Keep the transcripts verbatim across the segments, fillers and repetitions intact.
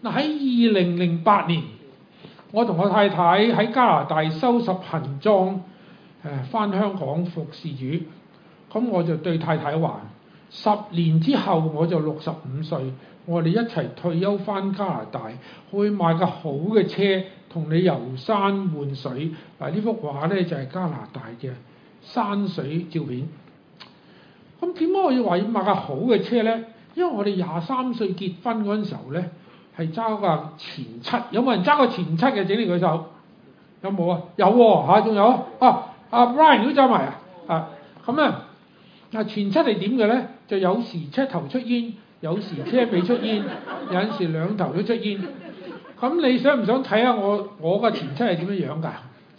嗱，喺二零零八年，我同我太太喺加拿大收拾行裝，誒翻香港服侍主。咁我就對太太話：十年之後我就六十五歲，我哋一齊退休翻加拿大，去買架好嘅車，同你遊山玩水。嗱，呢幅畫咧就係加拿大嘅山水照片。咁點解我要話要買架好嘅車咧？因為我哋廿三歲結婚嗰陣時候咧，係揸架前七。有冇人揸過前七嘅？整你舉手。有冇啊？有喎嚇，仲有啊？啊，阿 Brian 都揸埋啊！啊，咁啊，嗱前七係點嘅咧？就有時車頭出煙，有時車尾出煙，有陣時兩頭都出煙。咁你想唔想睇下我我個前七係點樣樣㗎？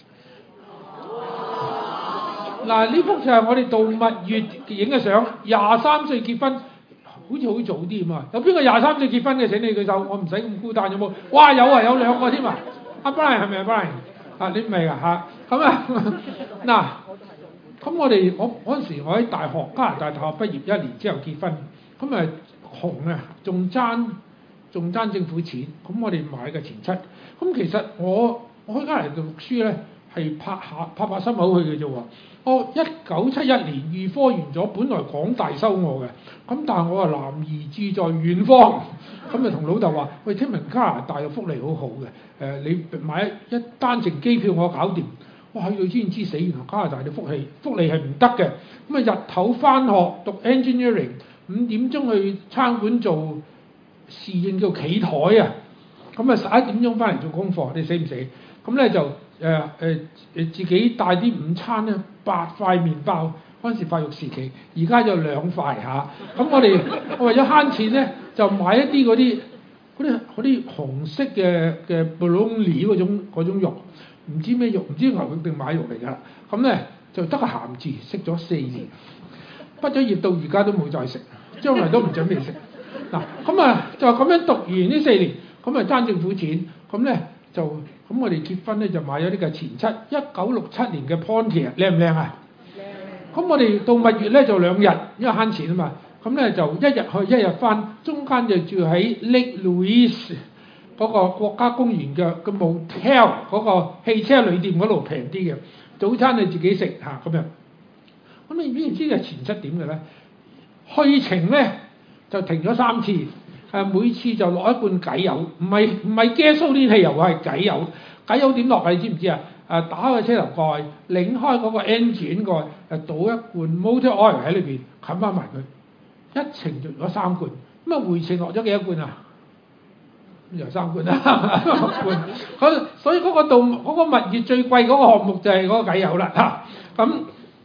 嗱，呢幅就係我哋度蜜月影嘅相，廿三歲結婚，好似好早啲咁啊！有邊個廿三歲結婚嘅？請你舉手，我唔使咁孤單，有冇？哇，有啊，有兩個添啊！阿 Brian 係咪啊 Brian？啊，你唔係啊嚇？咁啊，嗱，咁我哋我嗰陣時我喺大學加拿大大學畢業一年之後結婚，咁啊窮啊，仲爭仲爭政府錢，咁我哋買嘅前七。咁其實我我喺加拿大讀書咧，係拍下拍拍心口去嘅啫喎。我一九七一年預科完咗，本來港大收我嘅，咁但係我話男兒志在遠方，咁就同老豆話：喂，聽聞加拿大嘅福利好好嘅，誒、呃、你買一單程機票我搞掂。哇！去到先知死，原來加拿大嘅福利福利係唔得嘅。咁啊日頭返學讀 engineering，五點鐘去餐館做侍應叫企台啊，咁啊十一點鐘返嚟做功課，你死唔死？咁咧就誒誒誒自己帶啲午餐咧，八塊麵包，嗰陣時發育時期，而家就兩塊嚇。咁我哋我為咗慳錢咧，就買一啲嗰啲嗰啲嗰啲紅色嘅嘅 bologna 嗰種嗰種肉，唔知咩肉，唔知牛肉定馬肉嚟㗎。咁咧就得個鹹字，食咗四年，畢咗業到而家都冇再食，將來都唔準備食。嗱，咁啊就咁樣讀完呢四年，咁啊爭政府錢，咁咧就咁我哋結婚咧就買咗呢個前七，一九六七年嘅 Pontiac，靚唔靚啊？靚。咁我哋到蜜月咧就兩日，因為慳錢啊嘛。咁咧就一日去一日翻，中間就住喺 Lake Louise 嗰個國家公園嘅個 motel 嗰個汽車旅店嗰度平啲嘅，早餐你自己食嚇咁樣。咁你知唔知係前七點嘅咧？去程咧就停咗三次，誒每次就落一罐偈油，唔係唔係 gasoline 汽油係偈油。偈油點落啊？你知唔知啊？誒打開個車頭蓋，擰開嗰個 engine 蓋，誒倒一罐 motor oil 喺裏邊，冚翻埋佢。一程就咗三罐，咁啊回程落咗幾多罐啊？又三罐啦，六罐。咁所以嗰個度嗰個蜜月最貴嗰個項目就係嗰個偈油啦嚇。咁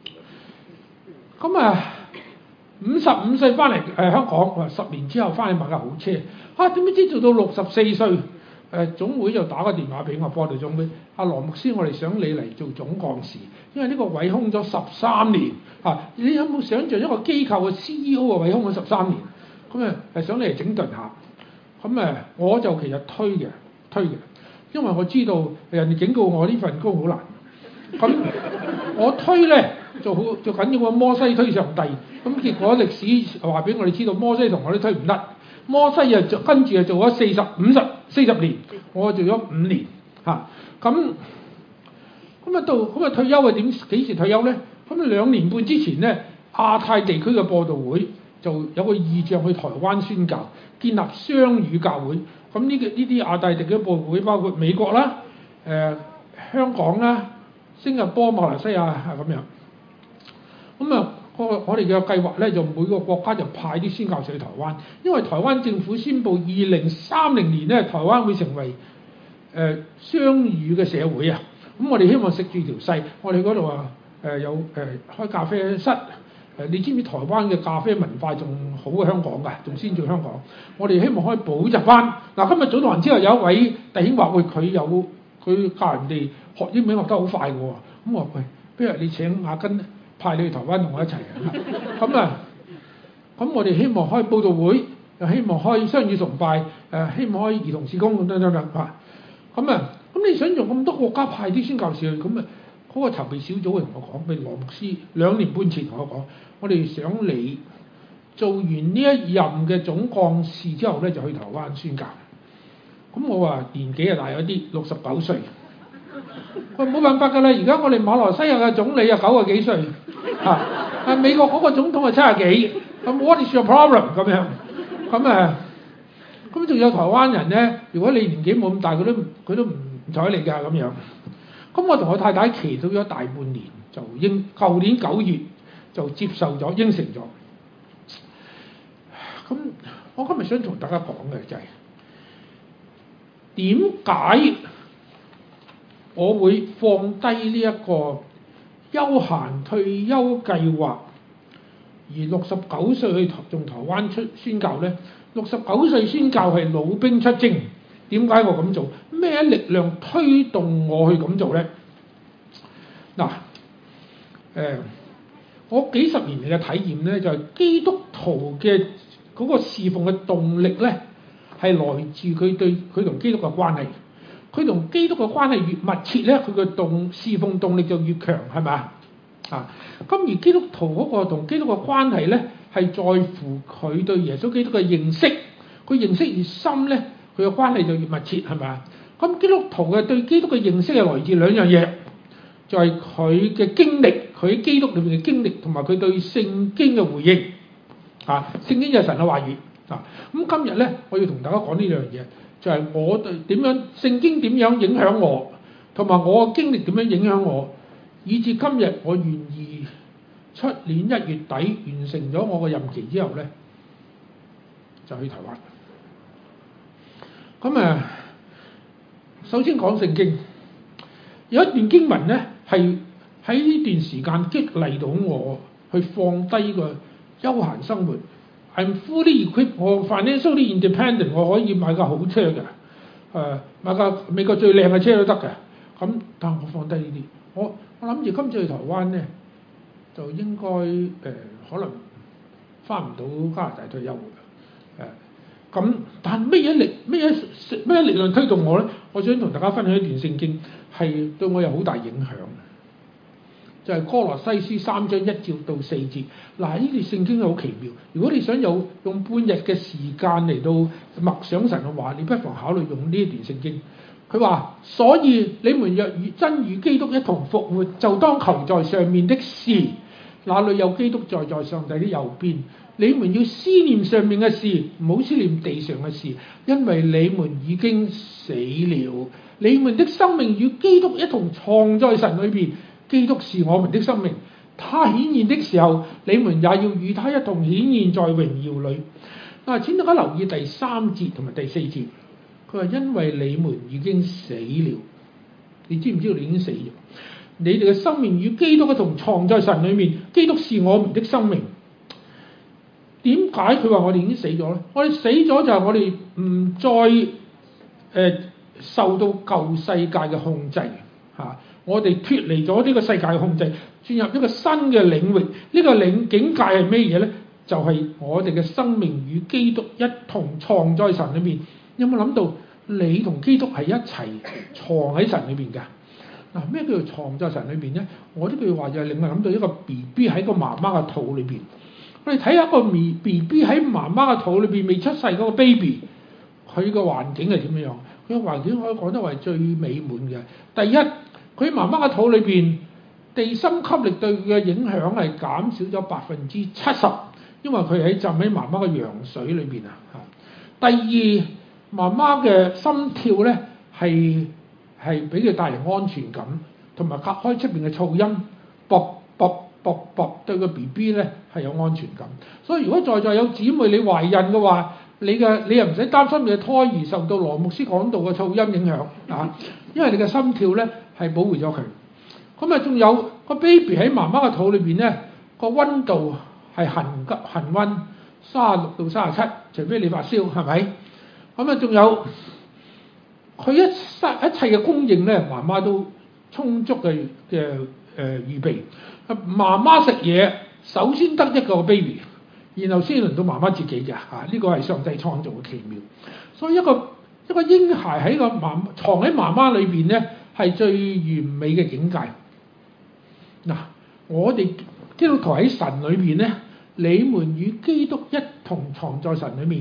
咁啊，五十五歲翻嚟誒香港，話十年之後翻去買架好車。啊點知做到六十四歲，誒總會就打個電話俾我，波道總會，阿羅牧師，我哋想你嚟做總幹事，因為呢個位空咗十三年。嚇、啊！你有冇想像一個機構嘅 C E O 嘅位空咗十三年？咁誒係想你嚟整頓下。咁誒我就其實推嘅，推嘅，因為我知道人哋警告我呢份工好難。咁我推咧就好就緊要個摩西推上帝。咁結果歷史話俾我哋知道，摩西同我都推唔甩。摩西啊就跟住啊做咗四十五十四十年，我做咗五年嚇。咁咁啊到咁啊退休啊點幾時退休咧？咁兩年半之前咧，亞太地區嘅播道會就有個意向去台灣宣教，建立雙語教會。咁呢個呢啲亞太地區播道會包括美國啦、誒、呃、香港啦、新加坡、馬來西亞係咁樣。咁啊，個我哋嘅計劃咧就每個國家就派啲宣教士去台灣，因為台灣政府宣布二零三零年咧，台灣會成為誒、呃、雙語嘅社會啊。咁我哋希望食住條勢，我哋嗰度啊。誒、呃、有誒、呃、開咖啡室，誒、呃、你知唔知台灣嘅咖啡文化仲好過香港㗎，仲先進香港。我哋希望可以補習翻。嗱、啊，今日早堂之後有一位弟兄話：喂，佢有佢教人哋學英文學得好快㗎喎。咁我話：喂，不如你請阿根派你去台灣同我一齊啊。咁啊，咁我哋希望開佈道會，又希望開雙語崇拜，誒、呃、希望開兒童事工咁等等等嚇。咁啊，咁你想用咁多國家派啲宣教士去，咁啊？嗰個籌備小組會同我講，譬如羅牧師兩年半前同我講，我哋想你做完呢一任嘅總幹事之後咧，就去台灣宣教。 咁我話年紀啊大咗啲，六十九歲。佢冇辦法㗎啦，而家我哋馬來西亞嘅總理啊九十幾歲，嚇、啊，啊美國嗰個總統係七十幾，咁 what is your problem 咁樣？咁啊，咁仲有台灣人咧，如果你年紀冇咁大，佢都佢都唔睬你㗎咁樣。咁我同我太太祈禱咗大半年，就應舊年九月就接受咗應承咗。咁我今日想同大家講嘅就係點解我會放低呢一個休閒退休計劃，而六十九歲去從台灣出宣教呢？六十九歲宣教係老兵出征，點解我咁做？咩力量推動我去咁做呢？嗱，誒，我幾十年嚟嘅體驗呢，就係基督徒嘅嗰個侍奉嘅動力呢，係來自佢對佢同基督嘅關係。佢同基督嘅關係越密切咧，佢嘅動侍奉動力就越強，係咪啊？啊，咁而基督徒嗰個同基督嘅關係咧，係在乎佢對耶穌基督嘅認識。佢認識越深咧，佢嘅關係就越密切，係咪啊？咁基督徒嘅對基督嘅認識係來自兩樣嘢，就係佢嘅經歷，佢喺基督裏面嘅經歷，同埋佢對聖經嘅回應。啊，聖經就係神嘅話語。啊，咁今日咧，我要同大家講呢兩樣嘢。就係我對點樣聖經點樣影響我，同埋我嘅經歷點樣影響我，以至今日我願意出年一月底完成咗我嘅任期之後咧，就去台灣。咁啊，首先講聖經，有一段經文咧係喺呢段時間激勵到我去放低個休閒生活。I'm fully equipped，我 financially independent，我可以買架好車嘅，誒、呃、買架美國最靚嘅車都得嘅。咁但係我放低呢啲，我我諗住今次去台灣咧，就應該誒、呃、可能翻唔到加拿大退休嘅。誒、呃、咁，但係咩嘢力咩嘢咩力量推動我咧？我想同大家分享一段聖經，係對我有好大影響。就係歌羅西書三章一節到四節，嗱呢段聖經好奇妙。如果你想有用半日嘅時間嚟到默想神嘅話，你不妨考慮用呢一段聖經。佢話：所以你們若與真與基督一同復活，就當求在上面的事。那裏有基督在在上帝的右邊。你們要思念上面嘅事，唔好思念地上嘅事，因為你們已經死了，你們的生命與基督一同藏在神裏邊。基督是我們的生命，他顯現的時候，你們也要與他一同顯現在榮耀裏。嗱，請大家留意第三節同埋第四節，佢話因為你們已經死了，你知唔知道你已經死咗？你哋嘅生命與基督一同藏在神裏面，基督是我們的生命。點解佢話我哋已經死咗咧？我哋死咗就係我哋唔再誒、呃、受到舊世界嘅控制嚇。啊我哋脫離咗呢個世界嘅控制，進入一個新嘅領域。呢、這個領境界係咩嘢咧？就係、是、我哋嘅生命與基督一同藏在神裏面。有冇諗到你同基督係一齊藏喺神裏邊㗎？嗱、啊，咩叫做藏在神裏邊咧？我呢句話就係令我諗到一個 B B 喺個媽媽嘅肚裏邊。我哋睇下一個 B B 喺媽媽嘅肚裏邊未出世嗰個 baby， 佢個環境係點樣？佢個環境可以講得為最美滿嘅。第一，佢媽媽嘅肚裏邊，地心吸力對佢嘅影響係減少咗百分之七十，因為佢喺浸喺媽媽嘅羊水裏邊啊。第二，媽媽嘅心跳咧係係俾佢帶嚟安全感，同埋隔開出邊嘅噪音，卜卜卜卜對個 B B 咧係有安全感。所以如果在座有姊妹你懷孕嘅話，你嘅你又唔使擔心你嘅胎兒受到羅牧師講道嘅噪音影響啊，因為你嘅心跳咧係保護咗佢。咁啊，仲有個 baby 喺媽媽嘅肚裏邊咧，個溫度係恆急恆溫三十六到三十七，除非你發燒，係咪？咁啊，仲有佢一一切嘅供應咧，媽媽都充足嘅嘅誒預備。媽媽食嘢首先得一個 baby。然後先輪到媽媽自己嘅嚇，呢、啊這個係上帝創造嘅奇妙。所以一個一個嬰孩喺個媽藏喺媽媽裏邊咧，係最完美嘅境界。嗱、啊，我哋基督徒喺神裏邊咧，你們與基督一同藏在神裏面。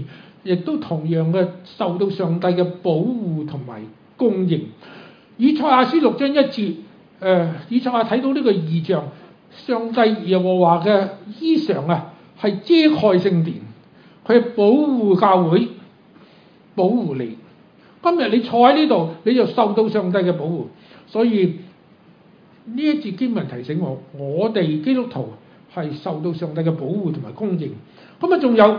亦都同樣嘅受到上帝嘅保護同埋供應。以賽亞書六章一節，誒、呃、以賽亞睇到呢個異象，上帝耶和華嘅衣裳啊，係遮蓋聖殿，佢係保護教會，保護你。今日你坐喺呢度，你就受到上帝嘅保護。所以呢一節經文提醒我，我哋基督徒係受到上帝嘅保護同埋供應。咁啊，仲有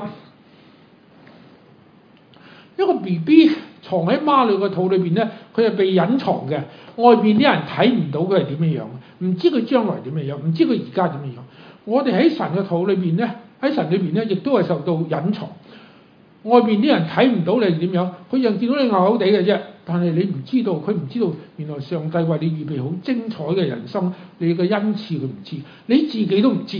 一個 B B 藏喺媽女個肚裏邊咧，佢係被隱藏嘅，外邊啲人睇唔到佢係點樣樣，唔知佢將來點樣樣，唔知佢而家點樣樣。我哋喺神嘅肚裏邊咧，喺神裏邊咧，亦都係受到隱藏。外邊啲人睇唔到你點樣，佢又見到你牛牛地嘅啫，但係你唔知道，佢唔知道原來上帝為你預備好精彩嘅人生，你嘅恩賜佢唔知，你自己都唔知。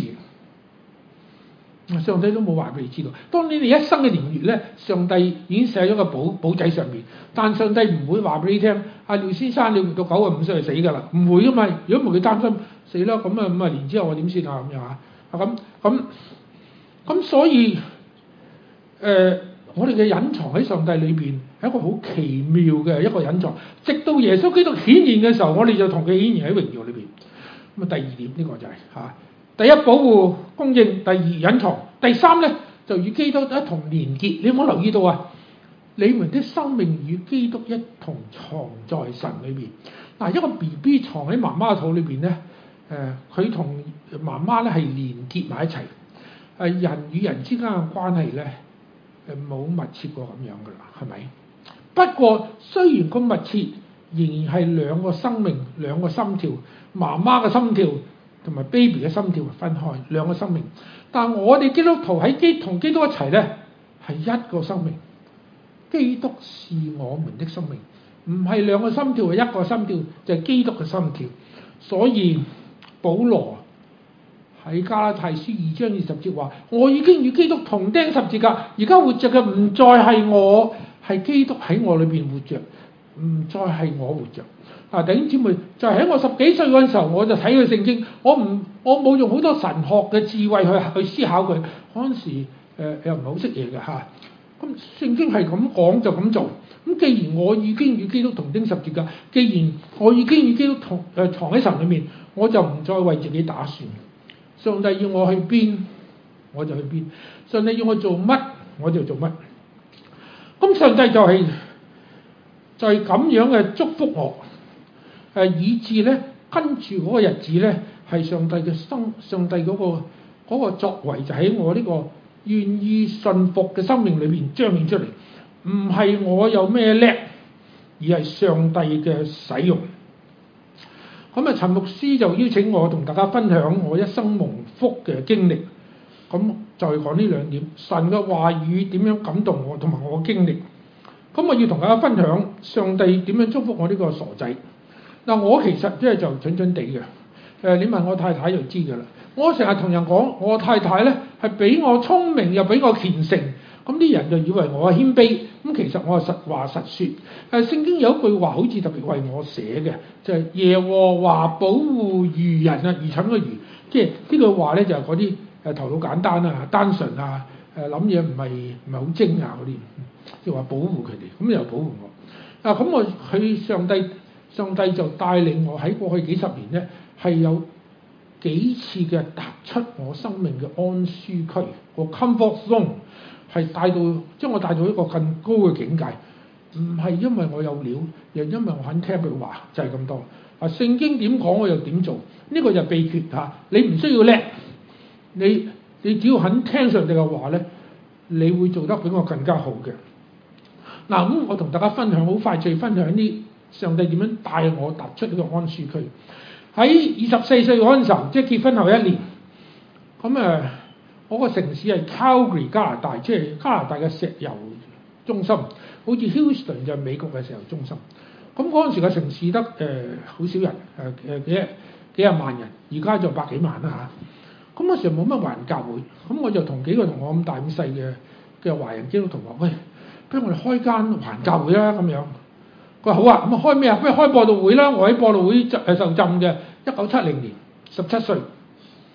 上帝都冇話俾你知道。當你哋一生嘅年月咧，上帝已經寫咗個簿簿仔上面，但上帝唔會話俾你聽。阿廖先生，你活到九十五歲就死㗎啦，唔會㗎嘛。如果唔係佢擔心死啦，咁啊五啊年之後我點算啊咁樣啊？啊咁咁咁，所以誒、呃，我哋嘅隱藏喺上帝裏邊係一個好奇妙嘅一個隱藏。直到耶穌基督顯現嘅時候，我哋就同佢顯現喺榮耀裏邊。咁啊，第二點呢、呢個就係、是、嚇。啊第一，保護供應；第二，隱藏；第三咧就與基督一同連結。你有冇留意到啊？你們的生命與基督一同藏在神裏邊。嗱，一個 B B 藏喺媽媽肚裏邊咧，誒佢同媽媽咧係連結埋一齊。誒人與人之間嘅關係咧，誒冇密切過咁樣噶啦，係咪？不過雖然咁密切，仍然係兩個生命、兩個心跳，媽媽嘅心跳同埋 baby 嘅心跳係分開兩個生命，但我哋基督徒喺基同基督一齊咧係一個生命。基督是我們的生命，唔係兩個心跳，係一個心跳，就係、是、基督嘅心跳。所以保羅喺加拉太書二章二十節話：我已經與基督同釘十字架，而家活着嘅唔再係我，係基督喺我裏邊活着，唔再係我活着。啊，弟兄姊妹，就喺、是、我十幾歲嗰陣時候，我就睇佢聖經，我唔我冇用好多神學嘅智慧去去思考佢。嗰陣時誒、呃、又唔係好識嘢嘅嚇。咁、啊、聖經係咁講就咁做。咁既然我已經與基督同釘十字架，既然我已經與基督同誒、呃、藏喺神裏面，我就唔再為自己打算。上帝要我去邊，我就去邊；上帝要我做乜，我就做乜。咁上帝就係、是、就係、是、咁樣嘅祝福我。誒，以致咧跟住嗰個日子咧，係上帝嘅生，上帝嗰、嗰個嗰個作為就喺我呢個願意信服嘅生命裏邊彰顯出嚟。唔係我有咩叻，而係上帝嘅使用。咁啊，陳牧師就邀請我同大家分享我一生蒙福嘅經歷。咁就係講呢兩點，神嘅話語點樣感動我，同埋我嘅經歷。咁我要同大家分享上帝點樣祝福我呢個傻仔。嗱，我其實即係就蠢蠢地嘅，誒，你問我太太就知㗎啦。我成日同人講，我太太咧係比我聰明又比我虔誠，咁啲人就以為我係謙卑。咁其實我係實話實説。誒，聖經有一句話好似特別為我寫嘅，就係、是、耶和華保護愚人啊，愚蠢嘅愚，即係呢句話咧就係嗰啲誒頭腦簡單啊、單純啊、誒諗嘢唔係唔係好精啊嗰啲，即係話保護佢哋，咁又保護我。啊，咁我去上帝。上帝就帶領我喺過去幾十年咧，係有幾次嘅踏出我生命嘅安舒區，個 comfort zone 係帶到將我帶到一個更高嘅境界。唔係因為我有料，又因為我肯聽佢話，就係、是、咁多。啊，聖經點講我又點做，呢、這個就秘訣嚇。你唔需要叻，你你只要肯聽上帝嘅話咧，你會做得比我更加好嘅。嗱，咁我同大家分享，好快脆分享啲。上帝點樣帶我踏出呢個安舒區？喺二十四歲嗰陣時候，即係結婚後一年，咁誒，我個城市係 Calgary 加拿大，即係加拿大嘅石油中心，好似 Houston 就係美國嘅石油中心。咁嗰陣時嘅城市得誒好少人，誒誒幾幾廿萬人，而家就百幾萬啦嚇。咁嗰時候冇乜華人教會，咁我就同幾個同我咁大咁細嘅嘅華人基督徒話：喂，不如我哋開間華人教會啦咁樣。佢話好啊，咁啊開咩啊？不如開播道會啦！我喺播道會誒受浸嘅，一九七零年，十七歲。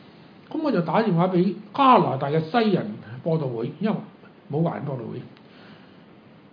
咁我就打電話俾加拿大嘅西人播道會，因為冇華人播道會。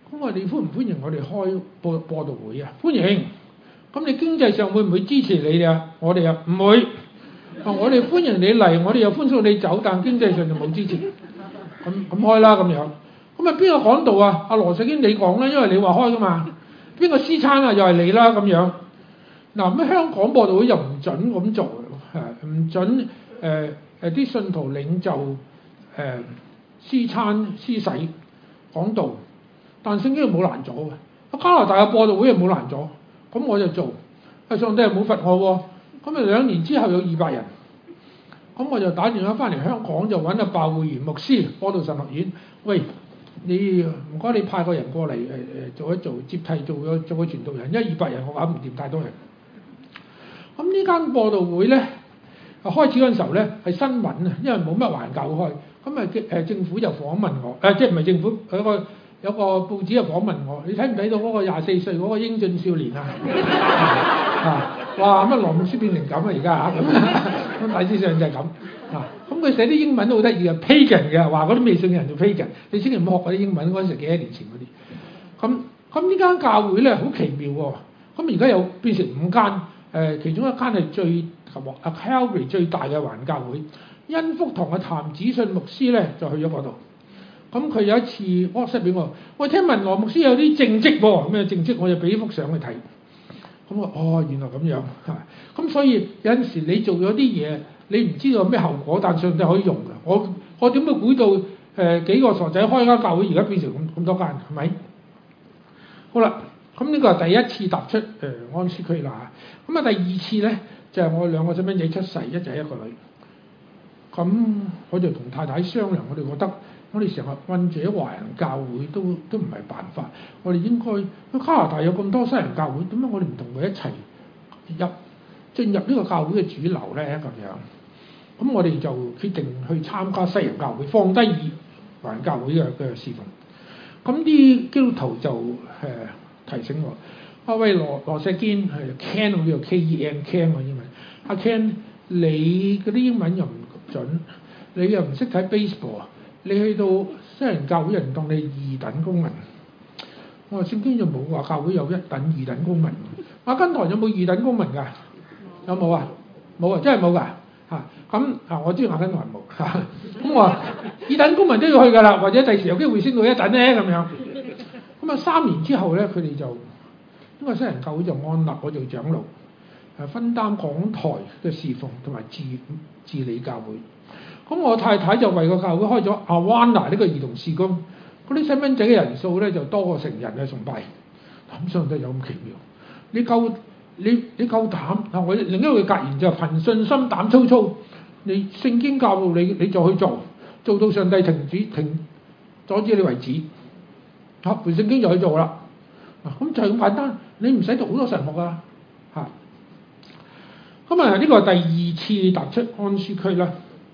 咁我哋歡唔歡迎我哋開播播道會啊？歡迎。咁你經濟上會唔會支持你哋啊？我哋啊唔會。啊，我哋歡迎你嚟，我哋又歡送你走，但經濟上就冇支持。咁咁開啦咁樣。咁啊邊個講道啊？阿羅世堅你講啦，因為你話開噶嘛。邊個司餐啊？又係你啦咁樣。嗱咁香港播道會又唔準咁做，係唔準誒誒啲信徒領袖誒、呃、司餐施洗講道，但聖經又冇攔阻嘅。加拿大嘅播道會又冇攔阻，咁我就做。啊上帝又冇罰我喎，咁啊兩年之後有二百人，咁我就打電話翻嚟香港就揾阿鮑會賢牧師播道神學院，喂，你唔該你派個人過嚟誒誒做一做接替做咗做個傳道人，因為二百人我搞唔掂太多人。咁呢間播道會咧，開始嗰陣時候咧係新聞啊，因為冇乜環教開，咁啊誒政府就訪問我，誒、呃、即係唔係政府有個有個報紙就訪問我，你睇唔睇到嗰個廿四歲嗰個英俊少年啊？啊，哇乜羅牧師變成咁啊而家嚇咁，咁大致上就係咁啊。咁佢寫啲英文都好得意嘅 pagan 嘅，話嗰啲未信嘅人做 pagan，你千祈唔好學嗰啲英文，嗰陣時幾多年前嗰啲。咁咁呢間教會咧好奇妙喎，咁而家有變成五間。誒、呃，其中一間係最同啊 Calvary 最大嘅環教會，恩福堂嘅譚子信牧師咧就去咗嗰度。咁佢有一次 WhatsApp 俾我，喂，聽聞羅牧師有啲政績喎，咩政績？我就俾幅相去睇。咁我哦，原來咁樣嚇。咁所以有陣時你做咗啲嘢，你唔知道有咩後果，但上帝可以用嘅。我我點會估到誒、呃、幾個傻仔開間教會，而家變成咁咁多間，係咪？好啦。咁呢個係第一次踏出誒、呃、安舒區啦。咁啊第二次咧就係、是、我兩個細蚊仔出世，一仔一個女。咁我就同太太商量，我哋覺得我哋成日困住喺華人教會都都唔係辦法。我哋應該加拿大有咁多西人教會，點解我哋唔同佢一齊入進入呢個教會嘅主流咧？咁樣，咁我哋就決定去參加西人教會，放低華人教會嘅嘅侍奉。咁啲基督徒就誒。呃提醒我，阿喂羅羅石堅係 Ken 我叫 K E N Ken 我英文，阿 Ken 你嗰啲英文又唔準，你又唔識睇 baseball， 你去到西人教會人當你二等公民。我話聖經就冇話教會有一等二等公民。阿根堂有冇二等公民㗎？有冇啊？冇啊，真係冇㗎嚇。咁啊，我知阿根堂冇嚇。咁我話二等公民都要去㗎啦，或者第時有機會升到一等咧咁樣。咁啊三年之後咧，佢哋就因為西人教會就安立我做長老，誒分擔港台嘅侍奉同埋治治理教會。咁我太太就為個教會開咗 Awana 呢個兒童事工，嗰啲細蚊仔嘅人數咧就多過成人嘅崇拜。咁上帝有咁奇妙，你夠你你夠膽啊！我另一個格言就係憑信心膽粗粗，你聖經教導你，你就去做，做到上帝停止停阻止你為止。嚇，背聖經就去做啦。嗱，咁就係咁簡單，你唔使讀好多神學噶嚇。咁啊，呢個係第二次踏出安舒區啦。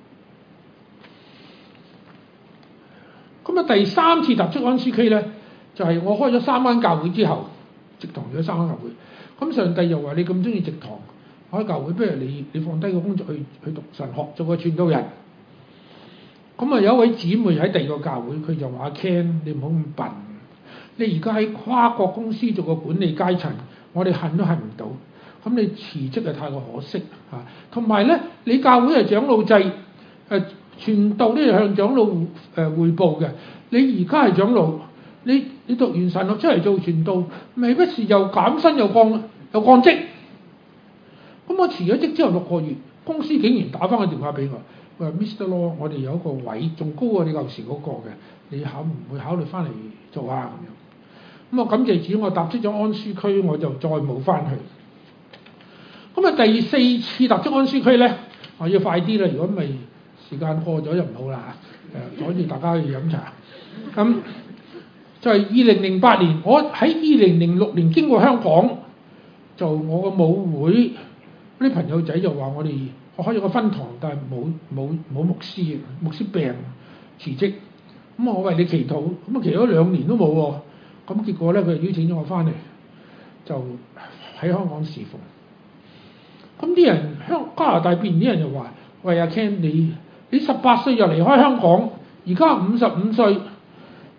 咁啊，第三次踏出安舒區咧，就係、是、我開咗三間教會之後，植堂咗三間教會。咁上帝又話：你咁中意植堂開教會，不如你你放低個工作去去讀神學，做個傳道人。咁啊，有一位姊妹喺第二個教會，佢就話：阿 Ken，你唔好咁笨。你而家喺跨國公司做個管理階層，我哋恨都恨唔到。咁你辭職係太過可惜嚇。同埋咧，你教會係長老制，誒傳道咧向長老誒彙報嘅。你而家係長老，你你讀完神學出嚟做傳道，咪不時又減薪又降又降職。咁我辭咗職之後六個月，公司竟然打翻個電話俾我，話 Mister Law， 我哋有一個位仲高過你舊時嗰個嘅，你考唔會考慮翻嚟做啊咁樣？咁我感謝主，我踏出咗安舒區，我就再冇翻去。咁啊，第四次踏出安舒區咧，我要快啲啦，如果唔係時間過咗就唔好啦嚇。誒，阻住大家去飲茶。咁就係二零零八年，我喺二零零六年經過香港，就我個母會啲朋友仔就話我哋我開咗個分堂，但係冇冇冇牧師，牧師病辭職。咁我為你祈禱，咁啊祈咗兩年都冇喎。咁結果咧，佢就邀請咗我翻嚟，就喺香港侍奉。咁啲人香加拿大邊啲人就話：喂阿 Ken，你你十八歲就離開香港，而家五十五歲，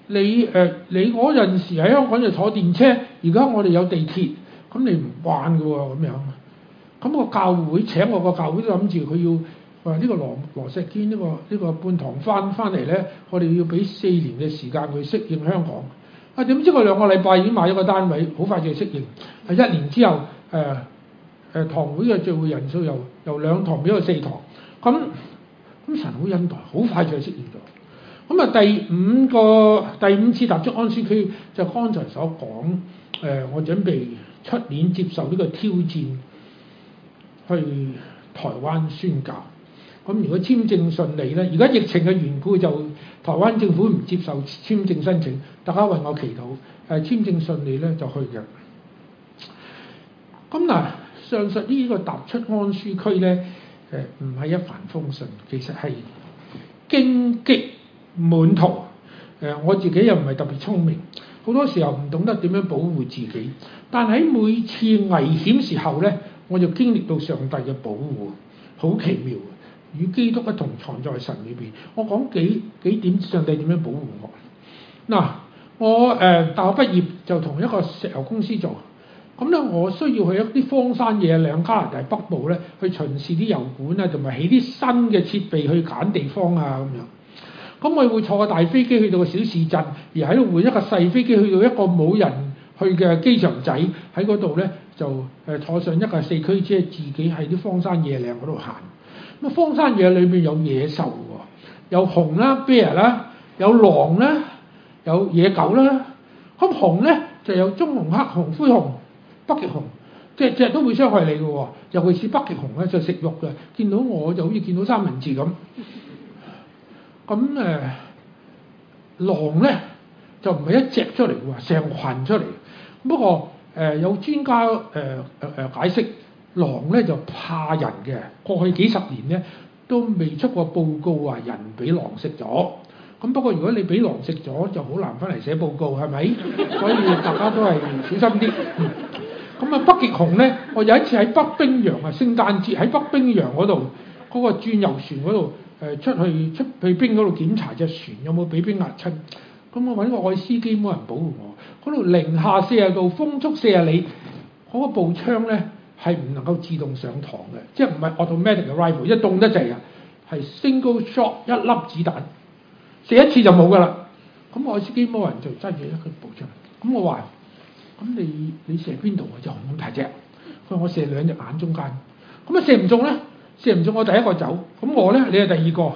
你誒、呃、你嗰陣時喺香港就坐電車，而家我哋有地鐵，咁你唔慣嘅喎咁樣。咁個教會請我個教會都諗住佢要話呢個羅羅石堅呢個呢、呢個半堂翻翻嚟咧，我哋要俾四年嘅時間去適應香港。啊點知佢兩個禮拜已經買咗個單位，好快就適應。係一年之後誒誒、呃呃、堂會嘅聚會人數由由兩堂變咗四堂。咁咁神好恩待，好快就適應咗。咁啊第五個第五次踏足安舒區就剛才所講誒、呃，我準備出年接受呢個挑戰，去台灣宣教。咁如果簽證順利咧，而家疫情嘅緣故就台灣政府唔接受簽證申請，大家為我祈禱。誒簽證順利咧就去嘅。咁嗱，上述呢個踏出安舒區咧，誒唔係一帆風順，其實係荊棘滿途。誒我自己又唔係特別聰明，好多時候唔懂得點樣保護自己。但喺每次危險時候咧，我就經歷到上帝嘅保護，好奇妙。與基督一同藏在神裏邊。我講幾幾點上帝點樣保護我。嗱，我誒、呃、大學畢業就同一個石油公司做，咁咧我需要去一啲荒山野嶺加拿大北部咧，去巡視啲油管啊，同埋起啲新嘅設備去揀地方啊咁樣。咁我會坐個大飛機去到個小市鎮，而喺度換一個細飛機去到一個冇人去嘅機場仔，喺嗰度咧就誒坐上一架四驅車，自己喺啲荒山野嶺嗰度行。咁荒山野裏面有野獸喎，有熊啦、bear 啦，有狼啦，有野狗啦。咁熊咧就有棕熊、黑熊、灰熊、北極熊，隻隻都會傷害你嘅喎。尤其是北極熊咧就食肉嘅，見到我就好似見到三文治咁。咁誒、呃、狼咧就唔係一隻出嚟喎，成群出嚟。不過誒、呃、有專家誒誒誒解釋。狼咧就怕人嘅，過去幾十年咧都未出過報告話人俾狼食咗。咁不過如果你俾狼食咗，就好難翻嚟寫報告，係咪？所以大家都係小心啲。咁、嗯、啊，北極熊咧，我有一次喺北冰洋啊，聖誕節喺北冰洋嗰度嗰個轉遊船嗰度誒出去出去冰嗰度檢查隻船有冇俾冰壓親。咁我揾個愛斯基摩人保護我。嗰度零下四十度，風速四十里，嗰、那個步槍咧。係唔能夠自動上膛嘅，即係唔係 automatic 嘅 rifle，一凍得滯啊，係 single shot 一粒子彈，射一次就冇㗎啦。咁我司機摩人就揸住一個步槍，咁我話：咁你你射邊度啊？就咁大隻。佢話我射兩隻眼中間，咁啊射唔中咧，射唔中我第一個走，咁我咧你係第二個。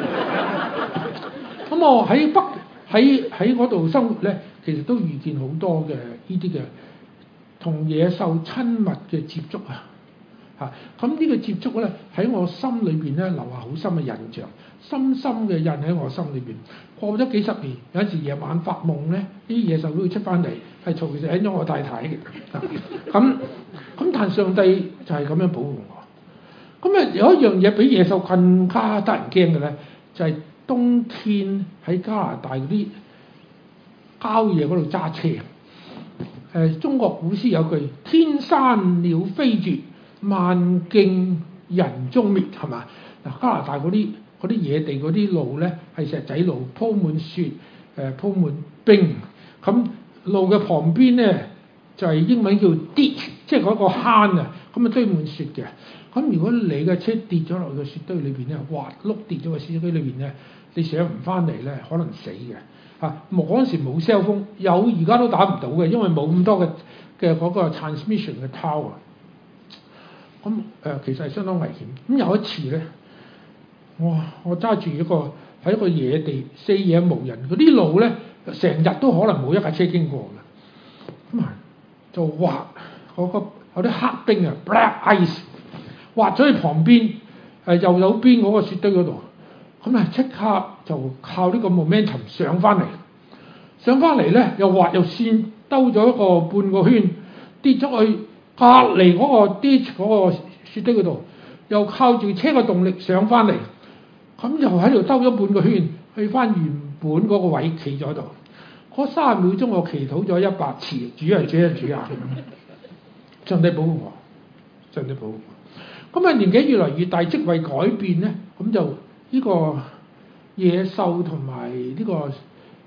咁我喺北喺喺嗰度生活咧，其實都遇見好多嘅呢啲嘅。同野獸親密嘅接觸啊，嚇咁呢個接觸咧喺我心裏邊咧留下好深嘅印象，深深嘅印喺我心裏邊。過咗幾十年，有陣時夜晚發夢咧，呢啲野獸都會出翻嚟，係嘈醒咗我太太嘅。咁咁但上帝就係咁樣保護我。咁啊有一樣嘢比野獸更加得人驚嘅咧，就係、是、冬天喺加拿大嗰啲郊野嗰度揸車。誒、呃，中國古詩有句天山鳥飛絕，萬徑人蹤滅，係嘛？嗱，加拿大嗰啲啲野地嗰啲路咧係石仔路，鋪滿雪，誒、呃、鋪滿冰。咁路嘅旁邊咧就係、是、英文叫 ditch，即係嗰個坑啊，咁啊堆滿雪嘅。咁如果你嘅車跌咗落個雪堆裏邊咧，滑碌跌咗個雪堆裏邊咧，你上唔翻嚟咧，可能死嘅。嚇，冇嗰陣時冇 cell phone，有而家都打唔到嘅，因為冇咁多嘅嘅嗰個 transmission 嘅 tower。咁誒、呃、其實係相當危險。咁有一次咧，哇！我揸住一個喺一個野地，四野無人，嗰啲路咧成日都可能冇一架車經過嘅。咁啊，就滑嗰、嗰個有啲黑冰啊 ，black ice，滑咗去旁邊誒右手邊嗰個雪堆嗰度。咁啊，即刻就靠呢個 momentum 上翻嚟，上翻嚟咧又滑又跣，兜咗一個半個圈，跌咗去隔離嗰個 ditch 嗰個雪堆嗰度，又靠住車嘅動力上翻嚟，咁又喺度兜咗半個圈，去翻原本嗰個位企咗度。嗰三十秒鐘我祈禱咗一百次，主啊主啊主啊！上帝保護我，上帝保護我。咁啊年紀越嚟越大，職位改變咧，咁就。呢個野獸同埋呢個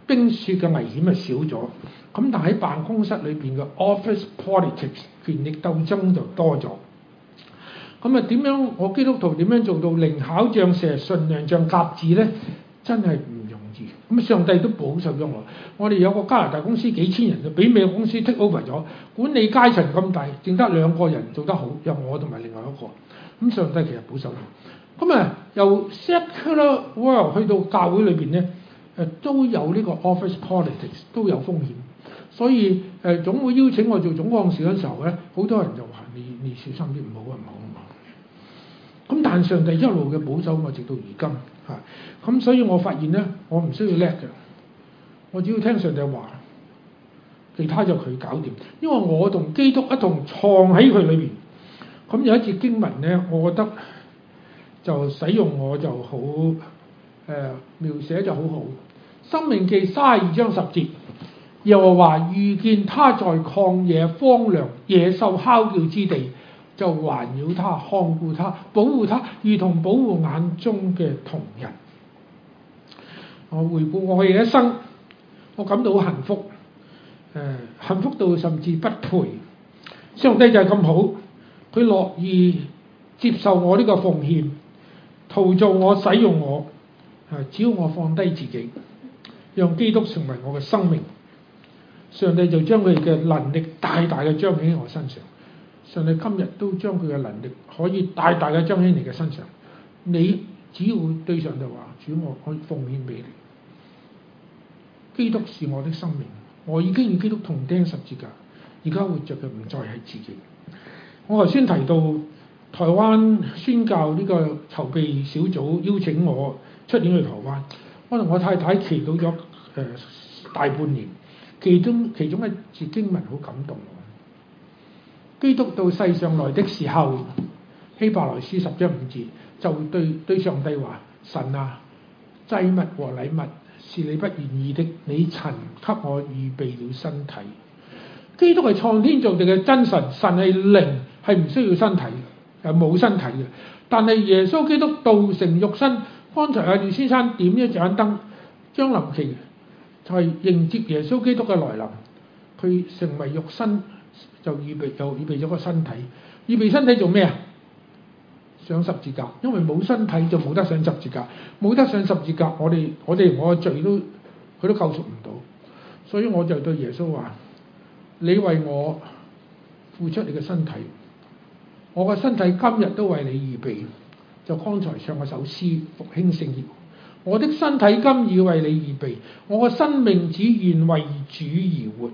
冰雪嘅危險係少咗，咁但喺辦公室裏邊嘅 office politics 權力鬥爭就多咗。咁啊點樣？我基督徒點樣做到靈巧像蛇，純良像鴿子咧？真係唔容易。咁上帝都保守咗我。我哋有個加拿大公司幾千人，就俾美國公司 take over 咗，管理階層咁大，淨得兩個人做得好，有我同埋另外一個。咁上帝其實保守我。咁啊，由 secular world 去到教會裏邊咧，誒都有呢個 office politics， 都有風險。所以誒總會邀請我做總幹事嗰時候咧，好多人就話：你你小心啲，唔好啊，唔好啊。咁但上帝一路嘅保守我，直到而今嚇。咁所以我發現咧，我唔需要叻嘅，我只要聽上帝話，其他就佢搞掂。因為我同基督一同藏喺佢裏邊。咁有一節經文咧，我覺得就使用我就好誒、呃、描寫就好好。申命記三十二章十節，耶和華遇見他在曠野荒涼野獸哮叫之地，就環繞他，看顧他，保護他，如同保護眼中嘅瞳人。我回顧我嘅一生，我感到好幸福，誒、呃、幸福到甚至不配。上帝就係咁好，佢樂意接受我呢個奉獻，陶造我，使用我。誒，只要我放低自己，讓基督成為我嘅生命，上帝就將佢嘅能力大大嘅彰顯喺我身上。上帝今日都將佢嘅能力可以大大嘅彰顯喺你嘅身上。你只要對上帝話：主，我可以奉獻俾你。基督是我的生命，我已經與基督同釘十字架，而家活着嘅唔再係自己。我頭先提到台灣宣教呢個籌備小組邀請我出年去台灣，我同我太太祈禱咗誒、呃、大半年，其中其中一節經文好感動我。基督到世上來的時候，希伯來書十章五節就對對上帝話：神啊，祭物和禮物是你不願意的，你曾給我預備了身體。基督係創天造地嘅真神，神係靈，係唔需要身體嘅，係冇身體嘅。但係耶穌基督道成肉身，剛才阿廖先生點一盞燈，將臨期就係迎接耶穌基督嘅來臨，佢成為肉身。就預備就預備咗個身體，預備身體做咩啊？上十字架，因為冇身體就冇得上十字架，冇得上十字架，我哋我哋我嘅罪都佢都救贖唔到，所以我就對耶穌話：你為我付出你嘅身體，我嘅身體今日都為你預備。就剛才唱嗰首詩復興聖業，我的身體今已為你預備，我嘅生命只願為主而活。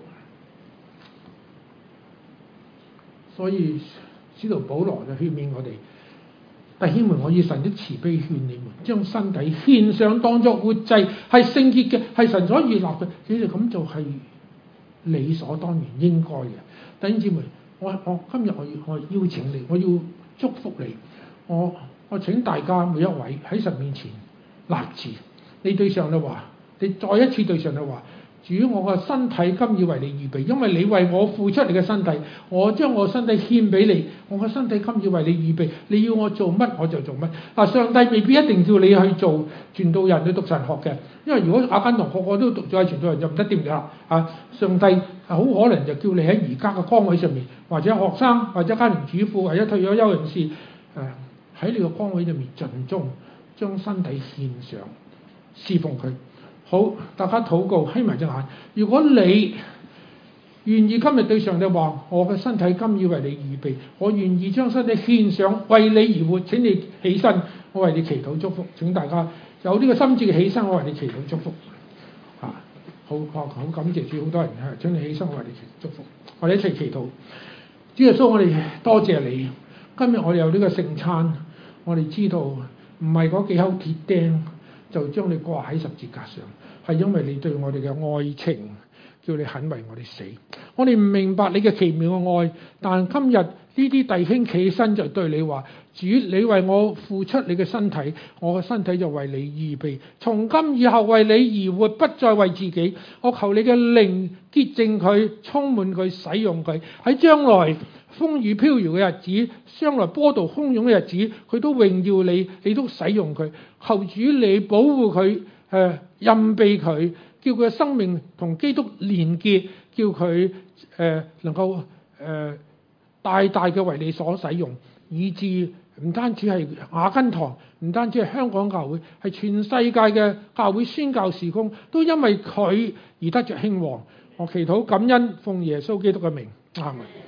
所以使徒保羅就勸勉我哋，弟兄們，我以神的慈悲勸你們，將身體獻上當作活祭，係聖潔嘅，係神所悅納嘅。你哋咁做係理所當然應該嘅。弟兄姊妹，我我今日我要我邀請你，我要祝福你，我我請大家每一位喺神面前立志，你對上帝話，你再一次對上帝話。主，我個身體今已為你預備，因為你為我付出你嘅身體，我將我身體獻俾你，我個身體今已為你預備，你要我做乜我就做乜。嗱，上帝未必一定叫你去做傳道人去讀神學嘅，因為如果阿根同個個都讀咗係傳道人就唔得掂㗎啦。啊，上帝好可能就叫你喺而家嘅崗位上面，或者學生，或者家庭主婦，或者退咗休人士，誒、啊、喺你個崗位上面盡忠，將身體獻上，侍奉佢。好，大家禱告，瞇埋隻眼。如果你願意今日對上帝話：我嘅身體今已為你預備，我願意將身體獻上，為你而活。請你起身，我為你祈禱祝福。請大家有呢個心志嘅起身，我為你祈禱祝福。啊，好，好，好感謝主，好多人係請你起身，我為你祈禱祝福。我哋一齊祈禱。主耶穌，我哋多謝你。今日我哋有呢個聖餐，我哋知道唔係嗰幾口鐵釘就將你掛喺十字架上，係因為你對我哋嘅愛情，叫你肯為我哋死。我哋唔明白你嘅奇妙嘅愛，但今日呢啲弟兄企起身就對你話：主，你為我付出你嘅身體，我嘅身體就為你預備，從今以後為你而活，不再為自己。我求你嘅靈潔淨佢，充滿佢，使用佢，喺將來風雨飄搖嘅日子，將來波濤洶湧嘅日子，佢都榮耀你，你都使用佢。求主你保護佢，誒蔭庇佢， 叫佢嘅生命同基督連結，叫佢誒、呃、能夠誒、呃、大大嘅為你所使用，以致唔單止係雅根堂，唔單止係香港教會，係全世界嘅教會宣教事工都因為佢而得着興旺。我祈禱感恩，奉耶穌基督嘅名，阿們。